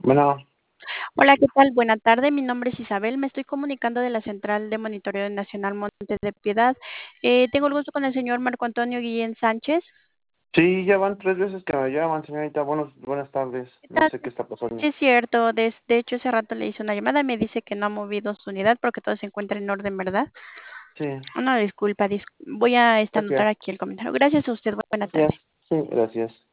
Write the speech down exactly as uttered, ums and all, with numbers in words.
Bueno, Hola, ¿qué tal? Buena tarde, mi nombre es Isabel, me estoy comunicando de la Central de Monitoreo Nacional Montes de Piedad. Eh, tengo el gusto con el señor Marco Antonio Guillén Sánchez. sí, ya van tres veces que me llaman, señorita. Buenos, buenas tardes. ¿Qué No tal? sé qué está Sí, pasando. es cierto, des- de, hecho hace rato le hice una llamada y me dice que no ha movido su unidad porque todo se encuentra en orden, ¿verdad? Sí, Una disculpa, dis- voy a esta, anotar gracias. aquí el comentario. Gracias a usted, buena tarde. Gracias. Sí, gracias.